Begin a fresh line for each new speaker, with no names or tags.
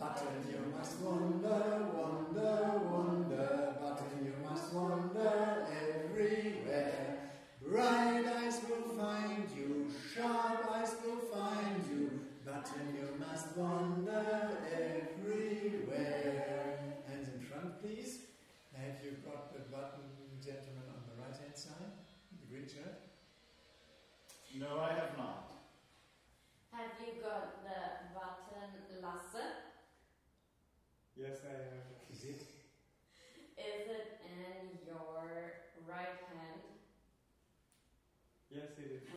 Button, you must wander, wander, wander. Button, you must wander everywhere. Bright eyes will find you, sharp eyes will find you. Button, you must wander everywhere. Hands in front, please. Have you got the button, gentleman, on the right-hand side? The green shirt?
No, I have not.
Have you got the button Lasse?
Yes, I have.
Is it?
Is it in your right hand?
Yes, it is.